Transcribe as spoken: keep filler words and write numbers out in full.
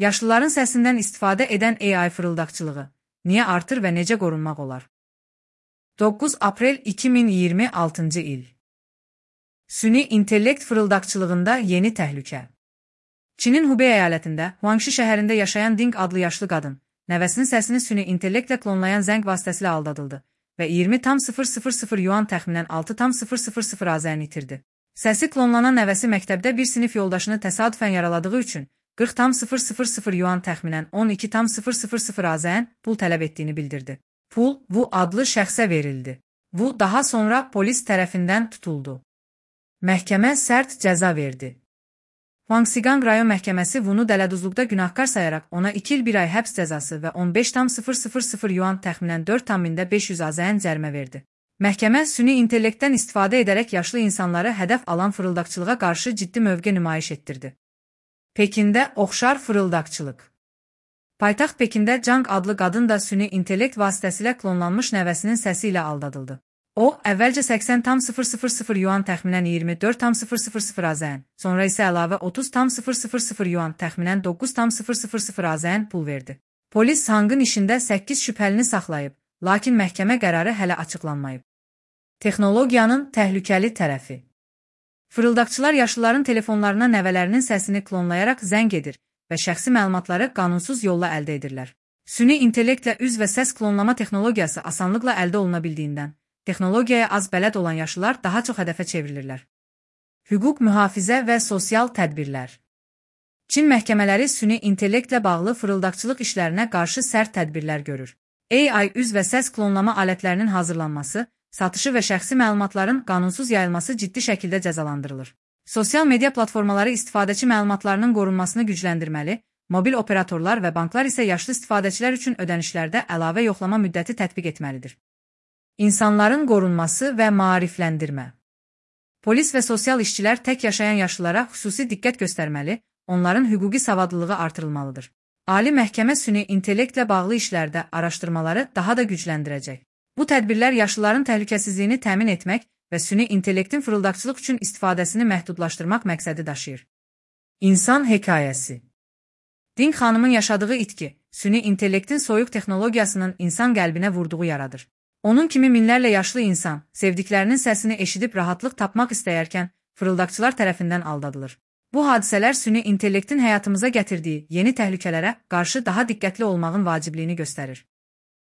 Yaşlıların səsindən istifadə edən A I fırıldaqçılığı niyə artır və necə qorunmaq olar? doqquz aprel iki min iyirmi altıncı il. Süni intellekt fırıldaqçılığında yeni təhlükə. Çinin Hubei əyalətində Huangshi şəhərində yaşayan Ding adlı yaşlı qadın, nəvəsinin səsini süni intellektlə klonlayan zəng vasitəsilə aldadıldı və iyirmi min yuan təxminən altı min azərini itirdi. Səsi klonlanan nəvəsi məktəbdə bir sinif yoldaşını təsadüfən yaraladığı üçün qırx min yuan təxminən on iki min azərin pul tələb etdiyini bildirdi. Pul Wu adlı şəxsə verildi. Wu daha sonra polis tərəfindən tutuldu. Məhkəmə sərt cəza verdi. Huangxigang rayon məhkəməsi Wu'nu dələduzluqda günahkar sayaraq ona iki il bir ay həbs cəzası və on beş min yuan təxminən dörd min beş yüz azərin cərimə verdi. Məhkəmə süni intellektdən istifadə edərək yaşlı insanları hədəf alan fırıldaqçılığa qarşı ciddi mövqe nümayiş etdirdi. Pekində oxşar fırıldaqçılıq. Paytaxt Pekində Zhang adlı qadın da süni intellekt vasitəsilə klonlanmış nəvəsinin səsi ilə aldadıldı. O, əvvəlcə səksən min yuan təxminən iyirmi dörd min azərin, sonra isə əlavə otuz min yuan təxminən doqquz min azərin pul verdi. Polis Zhang'ın işində səkkiz şübhəlini saxlayıb, lakin məhkəmə qərarı hələ açıqlanmayıb. Texnologiyanın təhlükəli tərəfi. Fırıldaqçılar yaşlıların telefonlarına nəvələrinin səsini klonlayaraq zəng edir və şəxsi məlumatları qanunsuz yolla əldə edirlər. Süni intellektlə üz və səs klonlama texnologiyası asanlıqla əldə oluna bildiyindən, texnologiyaya az bələd olan yaşlılar daha çox hədəfə çevrilirlər. Hüquq mühafizə və sosial tədbirlər. Çin məhkəmələri süni intellektlə bağlı fırıldaqçılıq işlərinə qarşı sərt tədbirlər görür. A I üz və səs klonlama alətlərinin hazırlanması, satışı və şəxsi məlumatların qanunsuz yayılması ciddi şəkildə cəzalandırılır. Sosial media platformaları istifadəçi məlumatlarının qorunmasını gücləndirməli, mobil operatorlar və banklar isə yaşlı istifadəçilər üçün ödənişlərdə əlavə yoxlama müddəti tətbiq etməlidir. İnsanların qorunması və maarifləndirmə. Polis və sosial işçilər tək yaşayan yaşlılara xüsusi diqqət göstərməli, onların hüquqi savadlılığı artırılmalıdır. Ali məhkəmə süni intellektlə bağlı işlərdə araşdırmaları daha da gücləndirəcək. Bu tədbirlər yaşlıların təhlükəsizliyini təmin etmək və süni intellektin fırıldaqçılıq üçün istifadəsini məhdudlaşdırmaq məqsədi daşıyır. İnsan hekayəsi. Ding xanımın yaşadığı itki, süni intellektin soyuq texnologiyasının insan qəlbinə vurduğu yaradır. Onun kimi minlərlə yaşlı insan, sevdiklərinin səsini eşidib rahatlıq tapmaq istəyərkən, fırıldaqçılar tərəfindən aldadılır. Bu hadisələr süni intellektin həyatımıza gətirdiyi yeni təhlükələrə qarşı daha diqqətli olmağın vacibliyini göstərir.